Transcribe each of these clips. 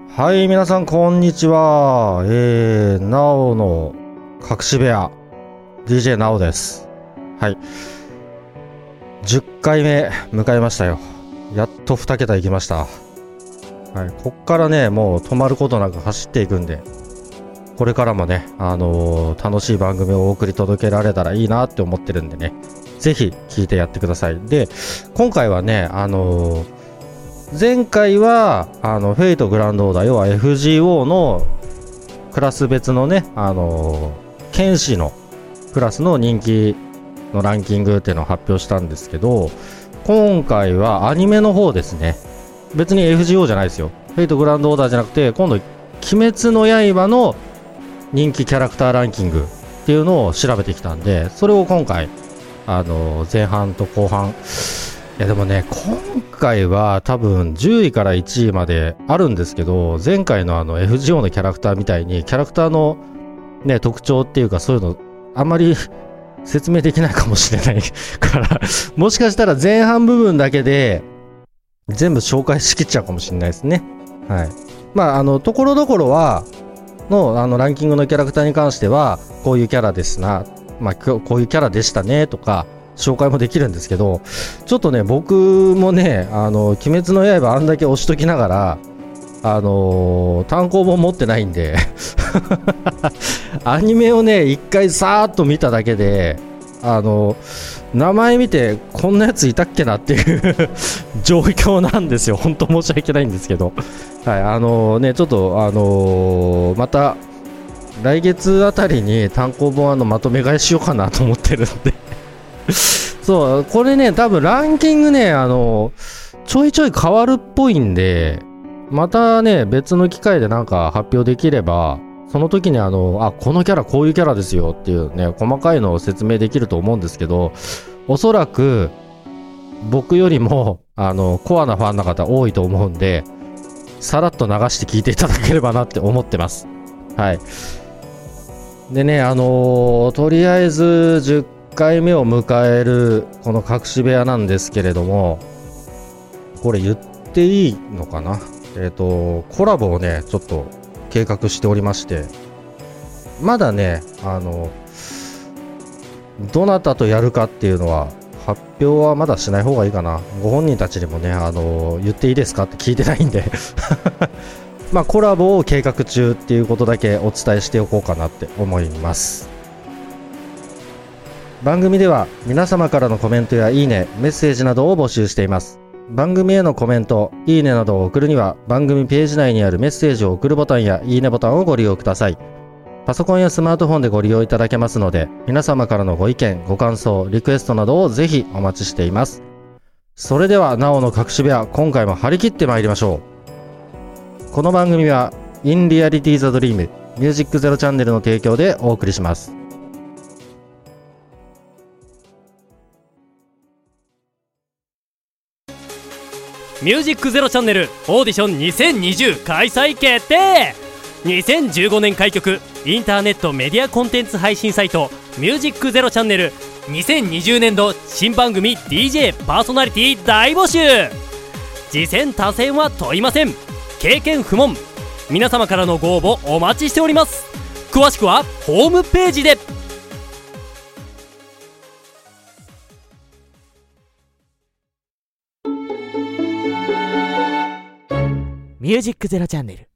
はい、皆さんこんにちは。なおの隠し部屋 DJ なおです。はい、10回目迎えましたよ。やっと2桁いきました。はい、こっからねもう止まることなく走っていくんで、これからもね楽しい番組をお送り届けられたらいいなって思ってるんでね、ぜひ聞いてやってください。で、今回はね前回はフェイトグランドオーダー、要は FGO のクラス別のね剣士のクラスの人気のランキングっていうのを発表したんですけど、今回はアニメの方ですね。別に FGO じゃないですよ。フェイトグランドオーダーじゃなくて、今度鬼滅の刃の人気キャラクターランキングっていうのを調べてきたんで、それを今回前半と後半、いやでもね、今回は多分10位から1位まであるんですけど、前回のFGO のキャラクターみたいにキャラクターのね特徴っていうか、そういうのあんまり説明できないかもしれないからもしかしたら前半部分だけで全部紹介しきっちゃうかもしれないですね。はい。まあところどころはのランキングのキャラクターに関してはこういうキャラですな、まあこういうキャラでしたねとか紹介もできるんですけど、ちょっとね僕もね鬼滅の刃あんだけ押しときながら単行本持ってないんでアニメをね一回さーっと見ただけで名前見てこんなやついたっけなっていう状況なんですよ。本当申し訳ないんですけど、はいねちょっとまた来月あたりに単行本まとめ買いしようかなと思ってるんでそう、これね多分ランキングねちょいちょい変わるっぽいんで、またね別の機会でなんか発表できれば、その時にこのキャラこういうキャラですよっていうね細かいのを説明できると思うんですけど、おそらく僕よりもコアなファンの方多いと思うんで、さらっと流して聞いていただければなって思ってます。はい。でねとりあえず10回目を迎えるこの隠し部屋なんですけれども、これ言っていいのかな、コラボをねちょっと計画しておりまして、まだねどなたとやるかっていうのは発表はまだしない方がいいかな。ご本人たちにもね言っていいですかって聞いてないんでまあコラボを計画中っていうことだけお伝えしておこうかなって思います。番組では皆様からのコメントやいいね、メッセージなどを募集しています。番組へのコメント、いいねなどを送るには番組ページ内にあるメッセージを送るボタンやいいねボタンをご利用ください。パソコンやスマートフォンでご利用いただけますので、皆様からのご意見、ご感想、リクエストなどをぜひお待ちしています。それではなおの隠し部屋、今回も張り切ってまいりましょう。この番組は In Reality the Dream ミュージックゼロチャンネルの提供でお送りします。 ミュージックゼロチャンネルオーディション2020開催決定。2015年開局インターネットメディアコンテンツ配信サイトミュージックゼロチャンネル、2020年度新番組 DJ パーソナリティ大募集。次戦他戦は問いません。経験不問。皆様からのご応募お待ちしております。詳しくはホームページで。 ミュージックゼロチャンネル。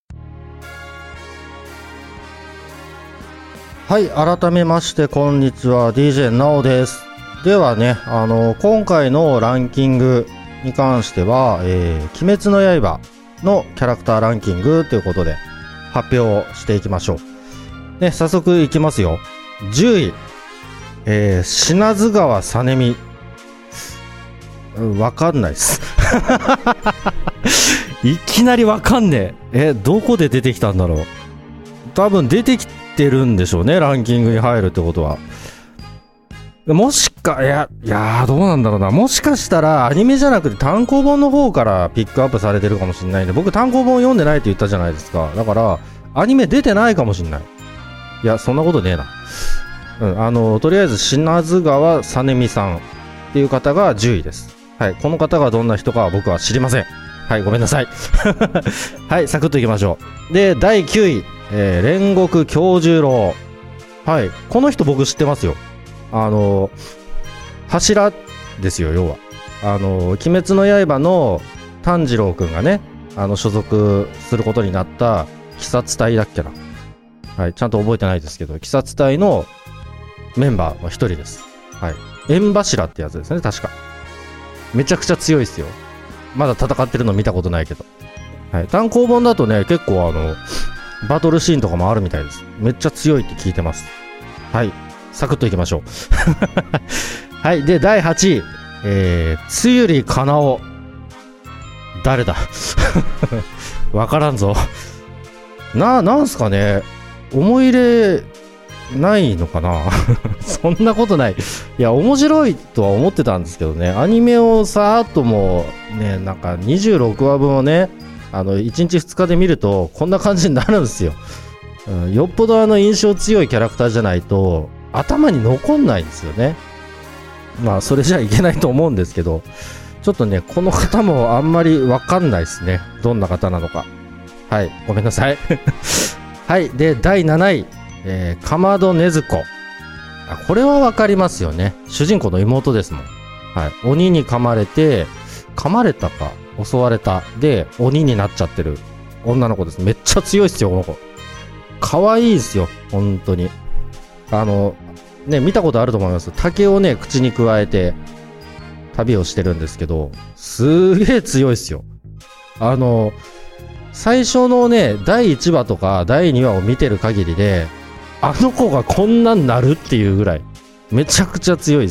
はい、改めましてこんにちは、 DJ なおです。ではね今回のランキングに関しては、鬼滅の刃のキャラクターランキングということで発表していきましょうね。早速いきますよ。10位、品津川さねみ、わかんないですいきなりわかんねえ。どこで出てきたんだろう。多分出てきてるんでしょうね、ランキングに入るってことは。もしかいやどうなんだろうな。もしかしたらアニメじゃなくて単行本の方からピックアップされてるかもしれないんで、僕単行本読んでないって言ったじゃないですか。だからアニメ出てないかもしれない。いやそんなことねえな。とりあえず品津川さねみさんっていう方が10位です。はい、この方がどんな人かは僕は知りません。 はい、ごめんなさい。はい、サクッといきましょう。で、第9位、煉獄杏寿郎。はい、この人僕知ってますよ。柱ですよ、要は。鬼滅の刃の炭治郎くんがね、所属することになった鬼殺隊だっけな。はい、ちゃんと覚えてないですけど、鬼殺隊のメンバーの一人です。はい。縁柱ってやつですね、確か。めちゃくちゃ強いですよ。まだ戦ってるの見たことないけど。はい。単行本だとね、結構バトルシーンとかもあるみたいです。めっちゃ強いって聞いてます。はい。サクッといきましょう。はい。で、第8位。つゆりかなお。誰だわからんぞ。なんすかね。思い入れないのかなそんなことない。いや、面白いとは思ってたんですけどね。アニメをさーっともうね、なんか26話分をね、1日2日で見るとこんな感じになるんですよ。よっぽど印象強いキャラクターじゃないと頭に残んないんですよね。まあそれじゃいけないと思うんですけど、ちょっとねこの方もあんまりわかんないですね、どんな方なのか。はい、ごめんなさいはい。で第7位、かまどねずこ。これはわかりますよね。主人公の妹ですもん。はい、鬼に噛まれて、噛まれたか襲われたで鬼になっちゃってる女の子です。めっちゃ強いっすよこの子。可愛いですよ本当に。ね、見たことあると思います。竹をね口にくわえて旅をしてるんですけど、すげえ強いっすよ。最初のね第1話とか第2話を見てる限りで、あの子がこんなんなるっていうぐらいめちゃくちゃ強いです。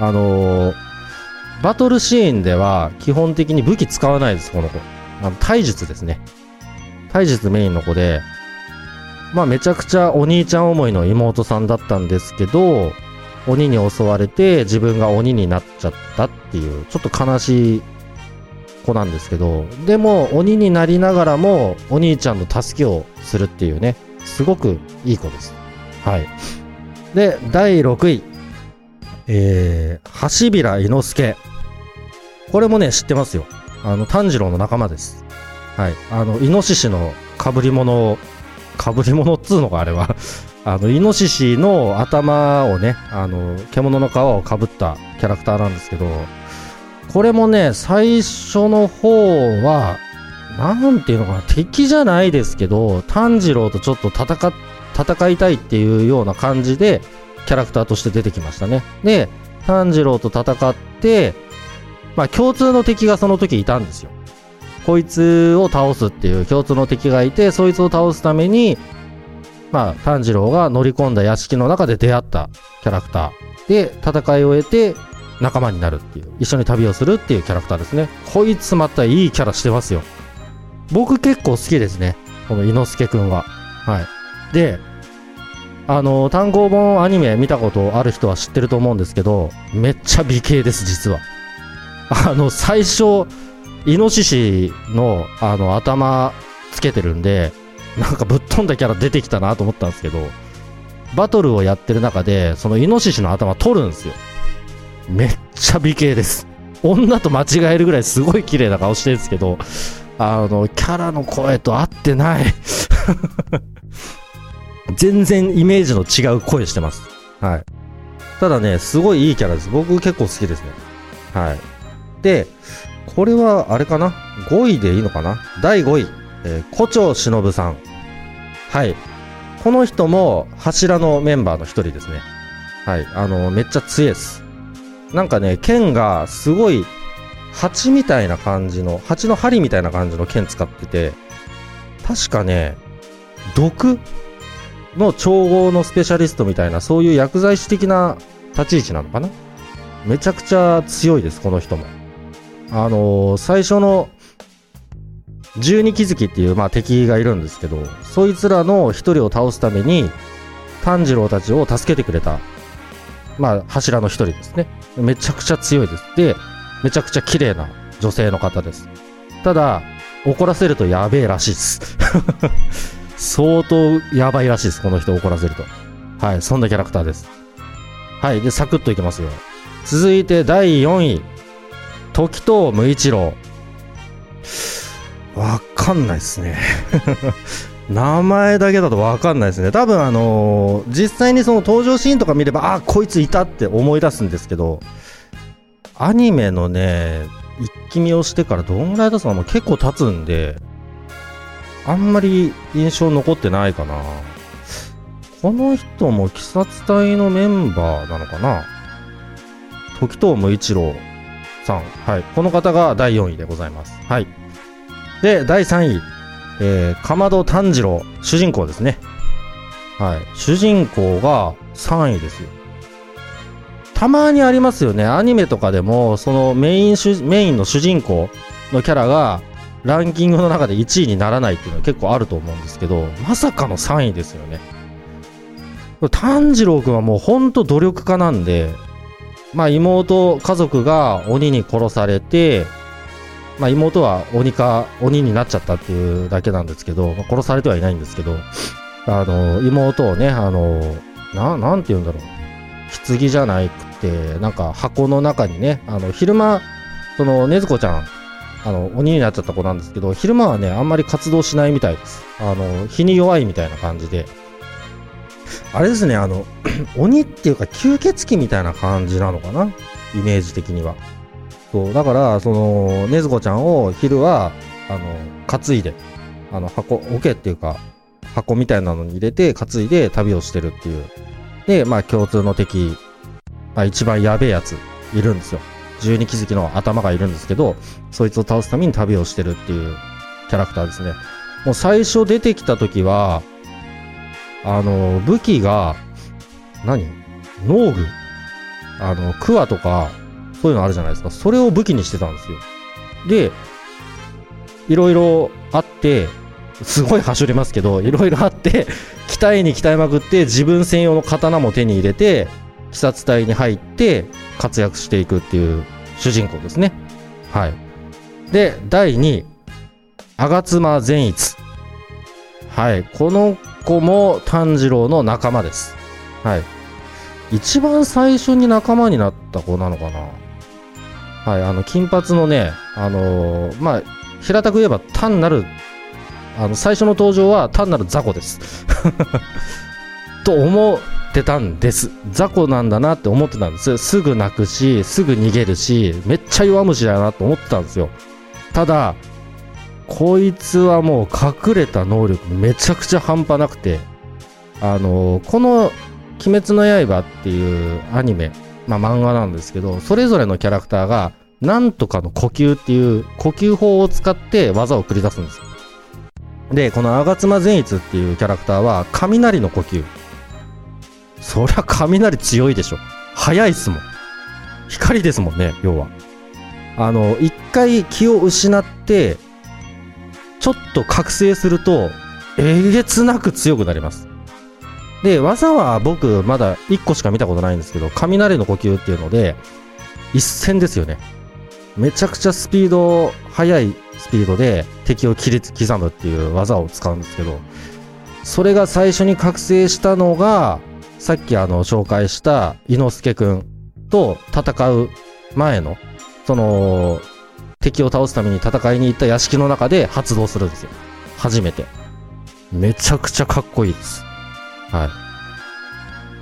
バトルシーンでは基本的に武器使わないですこの子。体術ですね。体術メインの子で、まあめちゃくちゃお兄ちゃん思いの妹さんだったんですけど、鬼に襲われて自分が鬼になっちゃったっていうちょっと悲しい子なんですけど、でも鬼になりながらもお兄ちゃんの助けをするっていうね、すごくいい子です。はい。で第6位、橋平伊之助。これもね知ってますよ。炭治郎の仲間です。はい。イノシシの被り物っつうのかあれはイノシシの頭をね、獣の皮をかぶったキャラクターなんですけど、これもね最初の方はなんていうのかな、敵じゃないですけど炭治郎とちょっと戦いたいっていうような感じでキャラクターとして出てきましたね。で炭治郎と戦って、まあ共通の敵がその時いたんですよ。こいつを倒すっていう共通の敵がいて、そいつを倒すためにまあ炭治郎が乗り込んだ屋敷の中で出会ったキャラクターで、戦いを終えて仲間になるっていう、一緒に旅をするっていうキャラクターですね。こいつまたいいキャラしてますよ。僕結構好きですね、この伊之助くんは。はい。で単行本アニメ見たことある人は知ってると思うんですけど、めっちゃ美形です実は。最初イノシシの頭つけてるんで、なんかぶっ飛んだキャラ出てきたなと思ったんですけど、バトルをやってる中でそのイノシシの頭取るんですよ。めっちゃ美形です。女と間違えるぐらいすごい綺麗な顔してるんですけど、キャラの声と合ってない全然イメージの違う声してます。はい。ただねすごいいいキャラです。僕結構好きですね。はい。でこれはあれかな、5位でいいのかな。第5位、胡蝶忍さん。はい。この人も柱のメンバーの一人ですね。はい。めっちゃ強いです。なんかね剣がすごい蜂みたいな感じの、蜂の針みたいな感じの剣使ってて、確かね毒の調合のスペシャリストみたいな、そういう薬剤師的な立ち位置なのかな。めちゃくちゃ強いですこの人も。最初の十二鬼月っていう、まあ、敵がいるんですけど、そいつらの一人を倒すために炭治郎たちを助けてくれた、まあ、柱の一人ですね。めちゃくちゃ強いです。でめちゃくちゃ綺麗な女性の方です。ただ怒らせるとやべえらしいです相当やばいらしいですこの人怒らせると。はい。そんなキャラクターです。はい。でサクッといきますよ。続いて第4位、時藤無一郎。 わかんないですね。名前だけだとわかんないですね。多分実際にその登場シーンとか見れば、あ、こいついたって思い出すんですけど、アニメのね、一気見をしてからどんぐらい経つのも結構経つんで、あんまり印象残ってないかな。この人も鬼殺隊のメンバーなのかな。時藤無一郎さん。はい。この方が第4位でございます。はい。で、第3位。かまど炭治郎。主人公ですね。はい。主人公が3位ですよ。たまにありますよね。アニメとかでも、そのメインの主人公のキャラが、ランキングの中で1位にならないっていうのは結構あると思うんですけど、まさかの3位ですよね。炭治郎くんはもうほんと努力家なんで、まあ家族が鬼に殺されて、まあ妹は鬼になっちゃったっていうだけなんですけど、まあ、殺されてはいないんですけど、妹をね、なんて言うんだろう。棺じゃなくて、なんか箱の中にね、昼間、その、ねずこちゃん、鬼になっちゃった子なんですけど、昼間はね、あんまり活動しないみたいです。日に弱いみたいな感じで。あれですね、鬼っていうか吸血鬼みたいな感じなのかな、イメージ的には。そう、だから、その、ねずこちゃんを昼は、担いで、桶っていうか、箱みたいなのに入れて担いで旅をしてるっていう。で、まあ共通の敵、まあ一番やべえやついるんですよ。十二鬼月の頭がいるんですけど、そいつを倒すために旅をしてるっていうキャラクターですね。もう最初出てきた時は、武器が、農具クワとか、そういうのあるじゃないですか。それを武器にしてたんですよ。で、いろいろあって、すごい走りますけど、いろいろあって、鍛えまくって、自分専用の刀も手に入れて、鬼殺隊に入って活躍していくっていう主人公ですね。はい。で、第2位、吾妻善逸。はい。この子も炭治郎の仲間です。はい。一番最初に仲間になった子なのかな。はい。金髪のね、まあ、平たく言えば単なる、最初の登場は単なる雑魚です。と思ってたんです。雑魚なんだなって思ってたんです。すぐ泣くし、すぐ逃げるし、めっちゃ弱虫だなと思ってたんですよ。ただ、こいつはもう隠れた能力めちゃくちゃ半端なくて、この鬼滅の刃っていうアニメ、まあ漫画なんですけど、それぞれのキャラクターがなんとかの呼吸っていう呼吸法を使って技を繰り出すんですよ。で、この吾妻善逸っていうキャラクターは雷の呼吸。そりゃ雷強いでしょ。速いっすもん。光ですもんね、要は。一回気を失って、ちょっと覚醒すると、えげつなく強くなります。で、技は僕まだ1個しか見たことないんですけど、雷の呼吸っていうので、一戦ですよね。めちゃくちゃ速いスピードで敵を切り刻むっていう技を使うんですけど、それが最初に覚醒したのが、さっき紹介した伊之助くんと戦う前の、その、敵を倒すために戦いに行った屋敷の中で発動するんですよ。初めて。めちゃくちゃかっこいいです。はい。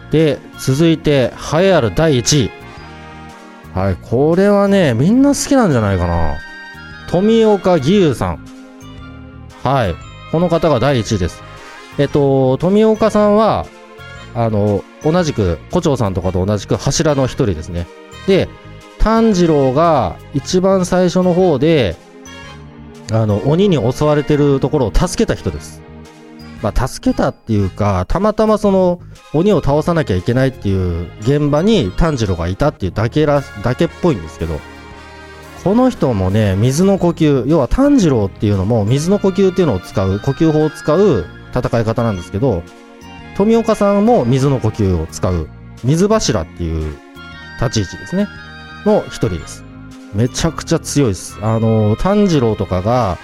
で、続いて、栄えある第1位。はい、これはね、みんな好きなんじゃないかな。富岡義勇さん。はい。この方が第1位です。富岡さんは、同じく、胡蝶さんとかと同じく柱の一人ですね。で、炭治郎が一番最初の方で、鬼に襲われてるところを助けた人です。まあ、助けたっていうか、たまたまその、鬼を倒さなきゃいけないっていう現場に炭治郎がいたっていうだけっぽいんですけど、この人もね、水の呼吸、要は炭治郎っていうのも水の呼吸っていうのを使う、呼吸法を使う戦い方なんですけど、富岡さんも水の呼吸を使う、水柱っていう立ち位置ですね。の一人です。めちゃくちゃ強いです。炭治郎とかが、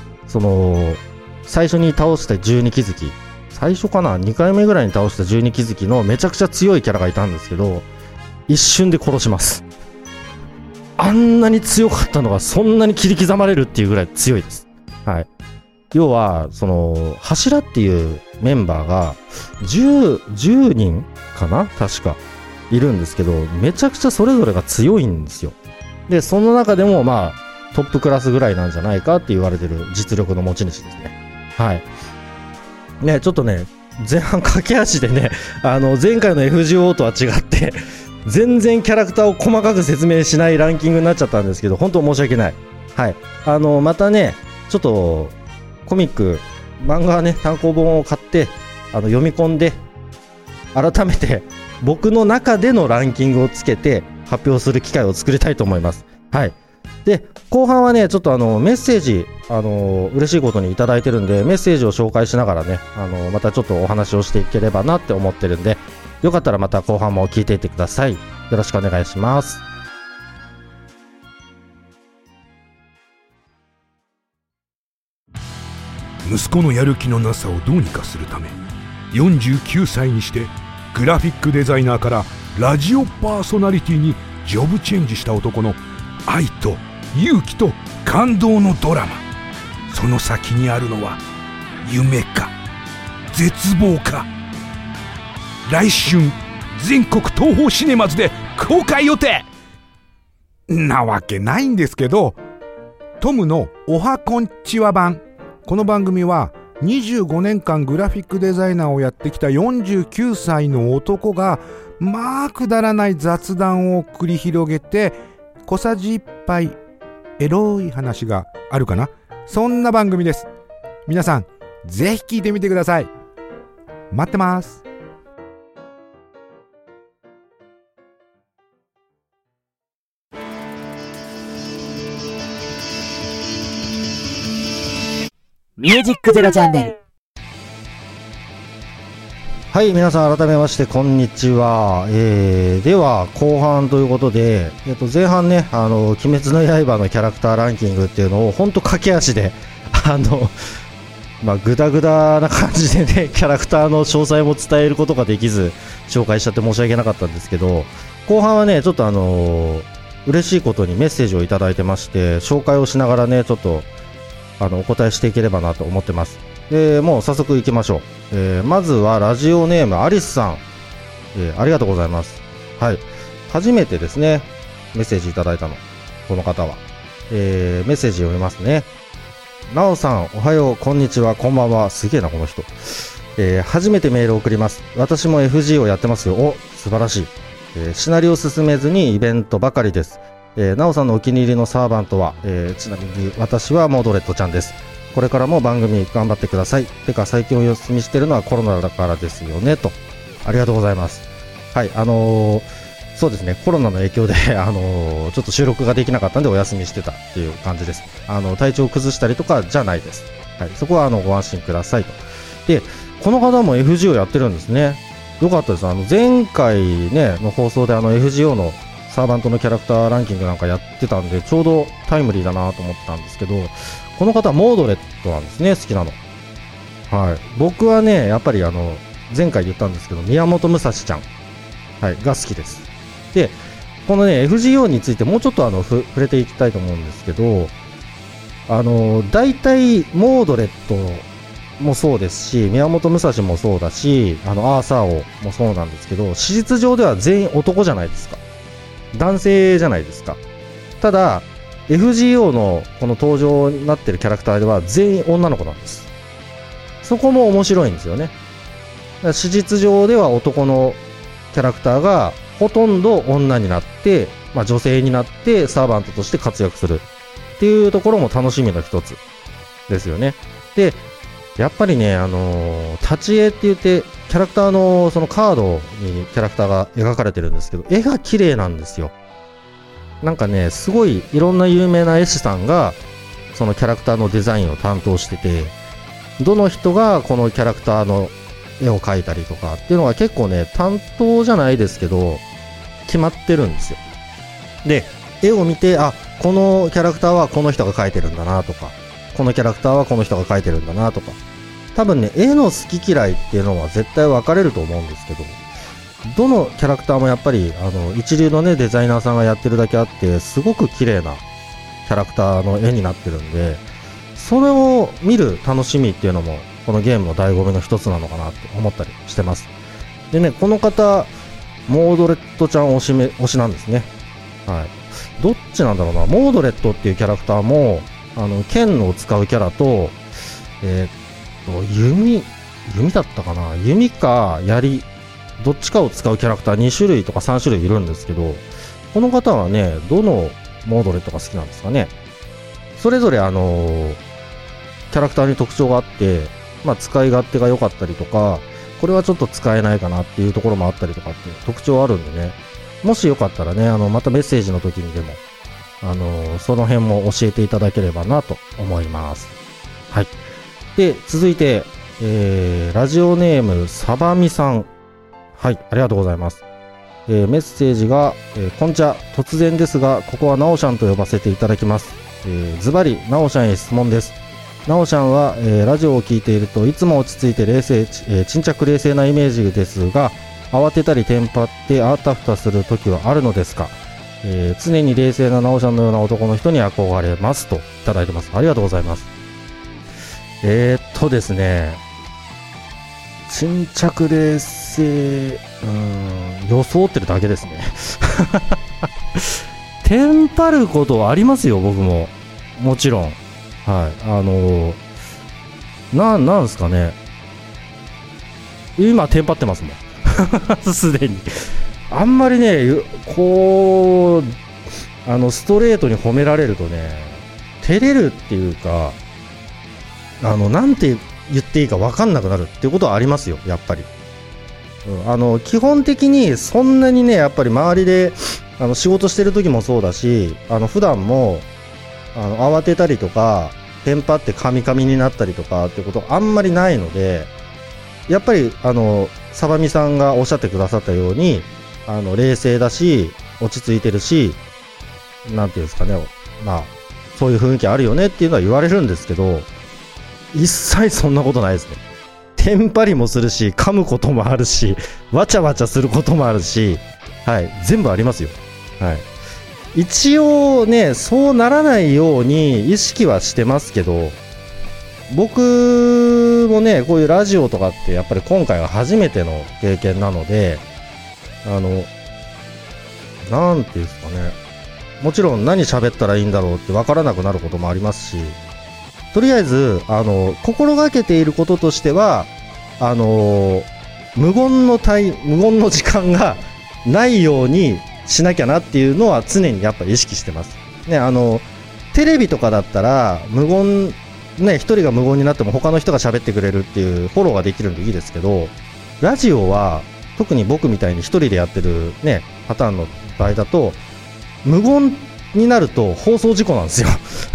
最初に倒した十二鬼月、最初かな ?2 回目ぐらいに倒した十二鬼月のめちゃくちゃ強いキャラがいたんですけど、一瞬で殺します。 あんなに強かったのがそんなに切り刻まれるっていうぐらい強いです。はい。要は、その、柱っていうメンバーが10人かな確か。いるんですけど、めちゃくちゃそれぞれが強いんですよ。で、その中でも、まあ、トップクラスぐらいなんじゃないかって言われてる実力の持ち主ですね。はい。ね、ちょっとね、前半駆け足でね、前回の FGO とは違って、全然キャラクターを細かく説明しないランキングになっちゃったんですけど、本当申し訳ない。はい。またね、ちょっと、コミック、漫画ね、単行本を買って、読み込んで、改めて、僕の中でのランキングをつけて、発表する機会を作りたいと思います。はい。で、後半はね、ちょっとメッセージ、嬉しいことにいただいてるんで、メッセージを紹介しながらね、またちょっとお話をしていければなって思ってるんで、よかったらまた後半も聞いていってください。よろしくお願いします。 息子のやる気のなさをどうにかするため、49歳にしてグラフィックデザイナーからラジオパーソナリティにジョブチェンジした男の愛と勇気と感動のドラマ。その先にあるのは夢か絶望か。来春全国東宝シネマズで公開予定なわけないんですけど、トムのおはこんちは版。この番組は25年間グラフィックデザイナーをやってきた49歳の男がまあくだらない雑談を繰り広げて、小さじ1杯エロい話があるかな、そんな番組です。皆さんぜひ聞いてみてください。待ってます。 ミュージックゼロチャンネル。 はい、皆さん改めましてこんにちは。では後半ということで、前半ね、鬼滅の刃のキャラクターランキングっていうのをほんと駆け足でまあグダグダな感じでね、キャラクターの詳細も伝えることができず紹介しちゃって申し訳なかったんですけど、後半はねちょっと嬉しいことにメッセージをいただいてまして、紹介をしながらねちょっとお答えしていければなと思ってます。もう早速行きましょう。まずはラジオネームアリスさん、ありがとうございます。はい、初めてですねメッセージいただいたの、この方は。メッセージ読みますね。なおさん、おはよう、こんにちは、こんばんは。すげえなこの人。初めてメールを送ります。私も FG をやってますよ。お、素晴らしい。シナリオを進めずにイベントばかりです。なおさんのお気に入りのサーバントは、ちなみに私はモードレットちゃんです。これからも番組頑張ってください。てか最近お休みしてるのはコロナだからですよねと。ありがとうございます。はい、そうですね、コロナの影響でちょっと収録ができなかったんでお休みしてたっていう感じです。体調を崩したりとかじゃないです。はい、そこはご安心くださいと。で、この方も FGO やってるんですね。よかったです。前回ねの放送でFGO のサーバントのキャラクターランキングなんかやってたんで、ちょうどタイムリーだなと思ってたんですけど、この方はモードレットなんですね、好きなの。はい、僕はねやっぱり前回言ったんですけど、宮本武蔵ちゃん、はい、が好きです。で、このね FGO についてもうちょっと触れていきたいと思うんですけど、大体モードレットもそうですし、宮本武蔵もそうだし、アーサー王もそうなんですけど、史実上では全員男じゃないですか。男性じゃないですか。ただ FGO のこの登場になってるキャラクターでは全員女の子なんです。そこも面白いんですよね。だから史実上では男のキャラクターがほとんど女になって、まあ、女性になってサーバントとして活躍するっていうところも楽しみの一つですよね。で、やっぱりね、立ち絵って言ってキャラクターのそのカードにキャラクターが描かれてるんですけど、絵が綺麗なんですよ。なんかね、すごいいろんな有名な絵師さんがそのキャラクターのデザインを担当してて、どの人がこのキャラクターの絵を描いたりとかっていうのが結構ね、担当じゃないですけど決まってるんですよ。で、絵を見て、あ、このキャラクターはこの人が描いてるんだなとか、このキャラクターはこの人が描いてるんだなとか、多分ね、絵の好き嫌いっていうのは絶対分かれると思うんですけど、 どのキャラクターもやっぱり一流のねデザイナーさんがやってるだけあってすごく綺麗なキャラクターの絵になってるんで、それを見る楽しみっていうのもこのゲームの醍醐味の一つなのかなって思ったりしてます。でね、この方モードレットちゃん推しなんですね。はい。どっちなんだろうな。モードレットっていうキャラクターも剣を使うキャラと弓だったかな、弓か槍どっちかを使うキャラクター2種類とか3種類いるんですけど、この方はねどのモードレットが好きなんですかね。それぞれキャラクターに特徴があって、使い勝手が良かったりとか、これはちょっと使えないかなっていうところもあったりとかって特徴あるんでね、もしよかったらねまたメッセージの時にでもその辺も教えていただければなと思います。はい。で続いて、ラジオネームサバミさん、はい、ありがとうございます。メッセージが、こんにちは、突然ですがここはなおちゃんと呼ばせていただきます。ズバリなおちゃんへ質問です。なおちゃんは、ラジオを聞いているといつも落ち着いて冷静、沈着冷静なイメージですが、慌てたりテンパってあたふたする時はあるのですか？常に冷静ななおちゃんのような男の人に憧れますといただいてます。ありがとうございます。ですね、沈着冷静、装ってるだけですね。テンパることはありますよ、僕も。もちろん。はい。なんすかね。今、テンパってますもん。すでに。あんまりね、こう、ストレートに褒められるとね、照れるっていうか、なんて言っていいか分かんなくなるっていうことはありますよ、やっぱり。基本的にそんなにね、やっぱり周りで仕事してる時もそうだし、普段も慌てたりとかテンパってカミカミになったりとかってことあんまりないので、やっぱりサバミさんがおっしゃってくださったように冷静だし落ち着いてるし、なんていうんですかね、そういう雰囲気あるよねっていうのは言われるんですけど、一切そんなことないですね。テンパりもするし、噛むこともあるし、わちゃわちゃすることもあるし、はい、全部ありますよ。はい。一応ね、そうならないように意識はしてますけど、僕もね、こういうラジオとかってやっぱり今回が初めての経験なので、なんていうんですかね、もちろん何喋ったらいいんだろうって分からなくなることもありますし、とりあえず心がけていることとしては無言の時間がないようにしなきゃなっていうのは常にやっぱり意識してますね。テレビとかだったら無言ね、一人が無言になっても他の人が喋ってくれるっていうフォローができるんでいいですけど、ラジオは特に僕みたいに一人でやってるねパターンの場合だと無言になると放送事故なんですよ。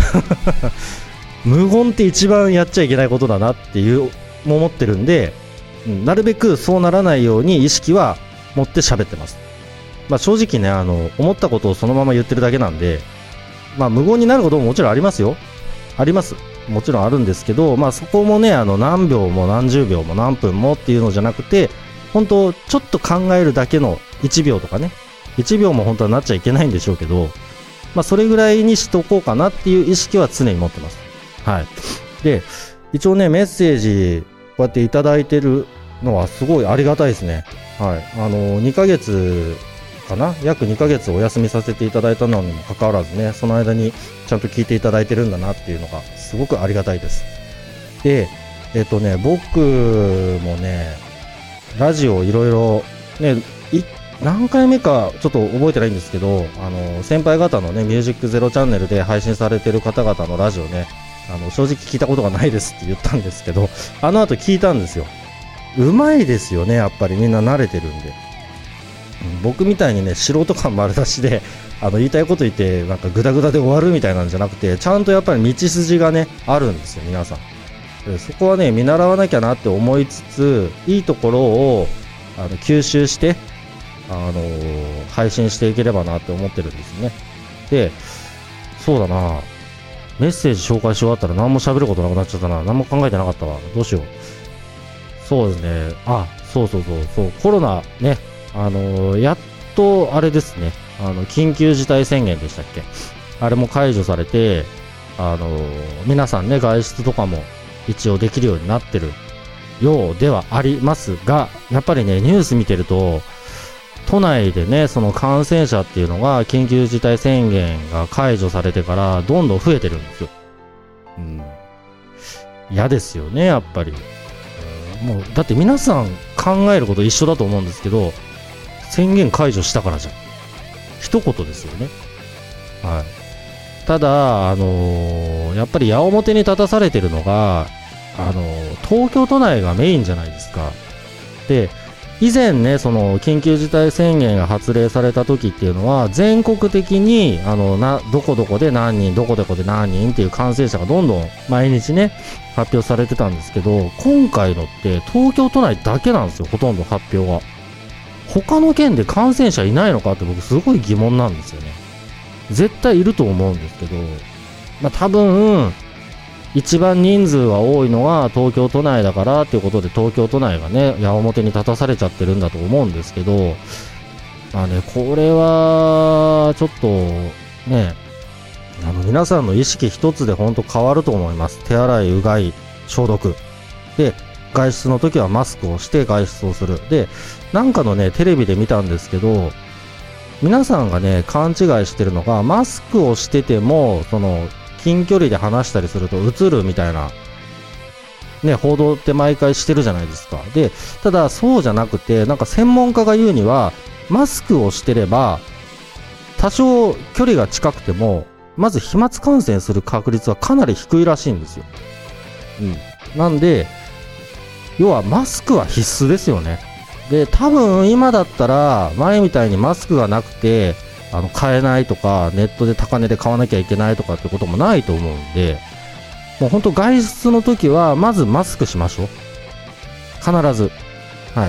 無言って一番やっちゃいけないことだなっていう思ってるんで、なるべくそうならないように意識は持って喋ってます。正直ね、思ったことをそのまま言ってるだけなんで、無言になることももちろんありますよ。あります。もちろんあるんですけど、そこもね、何秒も何十秒も何分もっていうのじゃなくて、本当ちょっと考えるだけの1秒とかね、1秒も本当はなっちゃいけないんでしょうけど、それぐらいにしとこうかなっていう意識は常に持ってます。はい。で、一応ね、メッセージ、こうやっていただいてるのはすごいありがたいですね。はい。2ヶ月かな、約2ヶ月お休みさせていただいたのにもかかわらずね、その間にちゃんと聞いていただいてるんだなっていうのがすごくありがたいです。で、僕もね、ラジオいろいろね、何回目かちょっと覚えてないんですけど、先輩方のね、ミュージックゼロチャンネルで配信されてる方々のラジオね、正直聞いたことがないですって言ったんですけど、後聞いたんですよ。うまいですよね、やっぱりみんな慣れてるんで。僕みたいにね、素人感丸出しで言いたいこと言ってなんかグダグダで終わるみたいなんじゃなくて、ちゃんとやっぱり道筋がねあるんですよ、皆さん。そこはね見習わなきゃなって思いつつ、いいところを吸収して配信していければなって思ってるんですよね。で、そうだな、メッセージ紹介し終わったら何も喋ることなくなっちゃったな。何も考えてなかったわ。どうしよう。そうですね。そう、コロナね、 やっとあれですね、緊急事態宣言でしたっけ、あれも解除されて、皆さんね、外出とかも一応できるようになってるようではありますが、やっぱりね、ニュース見てると、都内でね、その感染者っていうのが緊急事態宣言が解除されてからどんどん増えてるんですよ。嫌ですよね、やっぱり。もう、だって皆さん考えること一緒だと思うんですけど、宣言解除したからじゃん。一言ですよね。はい。ただ、やっぱり矢面に立たされてるのが、東京都内がメインじゃないですか。で、以前ね、その緊急事態宣言が発令された時っていうのは、全国的に、どこどこで何人、どこどこで何人っていう感染者がどんどん毎日ね、発表されてたんですけど、今回のって東京都内だけなんですよ、ほとんど発表が。他の県で感染者いないのかって僕すごい疑問なんですよね。絶対いると思うんですけど、多分、一番人数が多いのは東京都内だからっていうことで、東京都内がね、矢面に立たされちゃってるんだと思うんですけど、これは、ちょっと、ね、皆さんの意識一つで本当変わると思います。手洗い、うがい、消毒。で、外出の時はマスクをして外出をする。で、なんかのね、テレビで見たんですけど、皆さんがね、勘違いしてるのが、マスクをしてても、近距離で話したりすると映るみたいな、ね、報道って毎回してるじゃないですか。で、ただそうじゃなくて、なんか専門家が言うには、マスクをしてれば、多少距離が近くても、まず飛沫感染する確率はかなり低いらしいんですよ。なんで、要はマスクは必須ですよね。で、多分今だったら、前みたいにマスクがなくて、買えないとか、ネットで高値で買わなきゃいけないとかってこともないと思うんで、もう本当外出の時は、まずマスクしましょう。必ず。はい。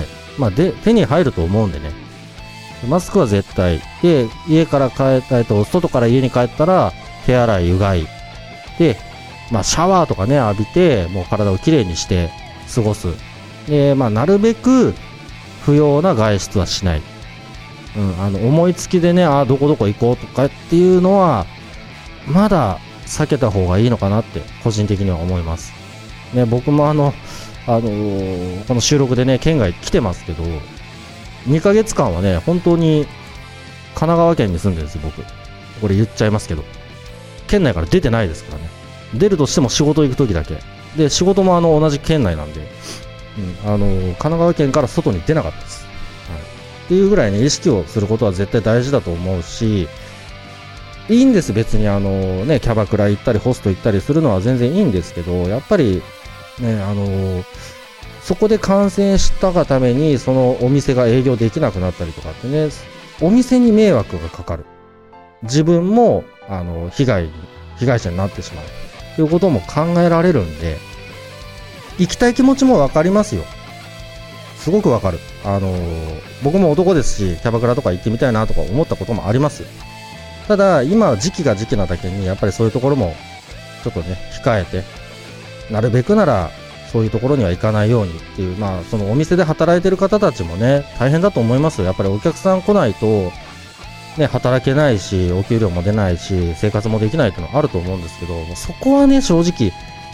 で、手に入ると思うんでね。マスクは絶対。で、家から外から家に帰ったら、手洗い、うがい。で、シャワーとかね、浴びて、もう体をきれいにして過ごす。で、なるべく、不要な外出はしない。思いつきでね、どこどこ行こうとかっていうのは、まだ避けた方がいいのかなって、個人的には思います。ね、僕もこの収録でね、県外来てますけど、2ヶ月間はね、本当に、神奈川県に住んでるんですよ、僕。これ言っちゃいますけど。県内から出てないですからね。出るとしても仕事行く時だけ。で、仕事も同じ県内なんで、神奈川県から外に出なかったです。っていうぐらいね、意識をすることは絶対大事だと思うし、いいんです、別にキャバクラ行ったりホスト行ったりするのは全然いいんですけど、やっぱりね、そこで感染したがためにそのお店が営業できなくなったりとかってね、お店に迷惑がかかる。自分も被害者になってしまうということも考えられるんで、行きたい気持ちもわかりますよ。すごくわかる。僕も男ですし、キャバクラとか行ってみたいなとか思ったこともあります。ただ、今時期が時期なだけに、やっぱりそういうところも、ちょっとね、控えて、なるべくなら、そういうところには行かないようにっていう、そのお店で働いてる方たちもね、大変だと思いますよ。やっぱりお客さん来ないと、ね、働けないし、お給料も出ないし、生活もできないっていうのはあると思うんですけど、そこはね、正直、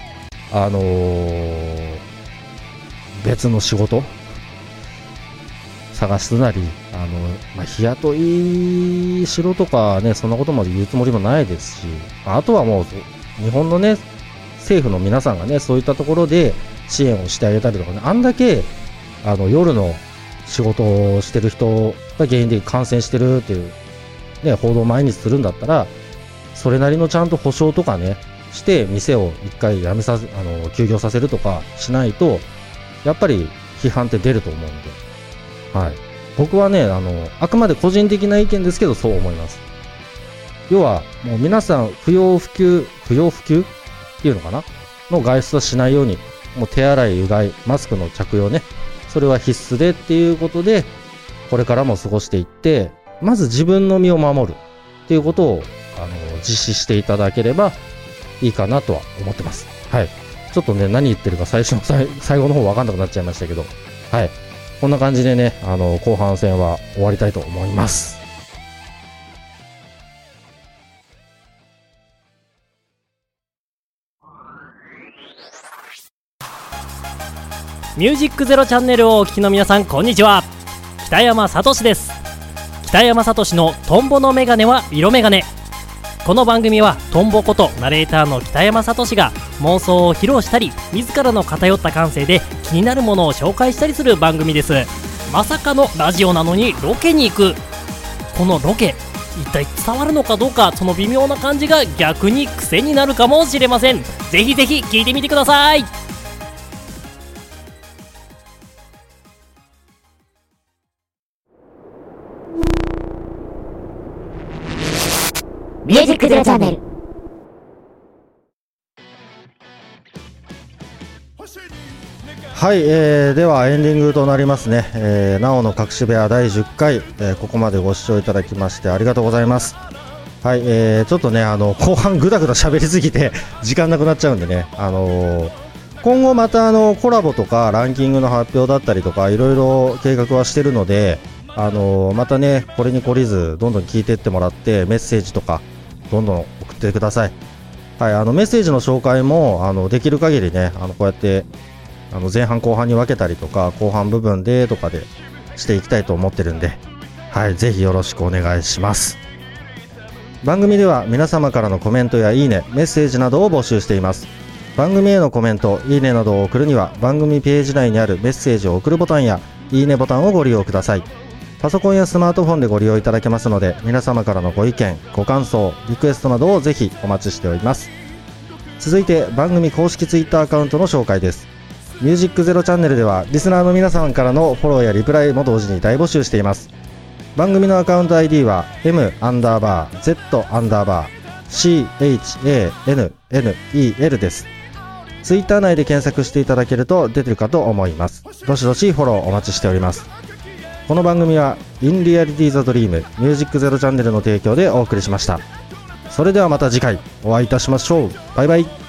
別の仕事探すなり、日雇いしろとかね、そんなことまで言うつもりもないですし、あとはもう、日本のね、政府の皆さんがね、そういったところで支援をしてあげたりとかね、あんだけ、夜の仕事をしてる人が原因で感染してるっていう、ね、報道を毎日するんだったら、それなりのちゃんと保証とかね、して、店を一回休業させるとかしないと、やっぱり批判って出ると思うんで、はい。僕はね、あくまで個人的な意見ですけど、そう思います。要は、もう皆さん、不要不急っていうのかなの外出はしないように、もう手洗い、うがい、マスクの着用ね、それは必須でっていうことで、これからも過ごしていって、まず自分の身を守るっていうことを、実施していただければいいかなとは思ってます。はい。ちょっとね、何言ってるか最後の方分かんなくなっちゃいましたけど、はい。 こんな感じでね、後半戦は終わりたいと思います。 ミュージックゼロチャンネルをお聞きの皆さん、こんにちは。北山聡です。北山聡のトンボのメガネは色メガネ。この番組はトンボことナレーターの北山聡が妄想を披露したり、自らの偏った感性で気になるものを紹介したりする番組です。まさかのラジオなのにロケに行く。このロケ、一体伝わるのかどうか、その微妙な感じが逆に癖になるかもしれません。ぜひぜひ聞いてみてください。 ミュージックゼロチャンネル。 はい、ではエンディングとなりますね。なおの隠し部屋第10回、ここまでご視聴いただきましてありがとうございます。はい、ちょっとね後半ぐだぐだ喋りすぎて時間なくなっちゃうんでね、今後またコラボとかランキングの発表だったりとかいろいろ計画はしてるので、またねこれに懲りずどんどん聞いてってもらってメッセージとかどんどん送ってください。はい、メッセージの紹介もできる限りねこうやって前半後半に分けたりとか後半部分でとかでしていきたいと思ってるんで、はい、ぜひよろしくお願いします。番組では皆様からのコメントやいいね、メッセージなどを募集しています。番組へのコメント、いいねなどを送るには番組ページ内にあるメッセージを送るボタンやいいねボタンをご利用ください。パソコンやスマートフォンでご利用いただけますので、皆様からのご意見、ご感想、リクエストなどをぜひお待ちしております。続いて番組公式ツイッターアカウントの紹介です。ミュージックゼロチャンネルではリスナーの皆さんからのフォローやリプライも同時に大募集しています。番組のアカウント ID は M_Z_CHANNEL です。ツイッター内で検索していただけると出てるかと思います。どしどしフォローお待ちしております。この番組は In Reality the Dream ミュージックゼロチャンネルの提供でお送りしました。それではまた次回お会いいたしましょう。バイバイ。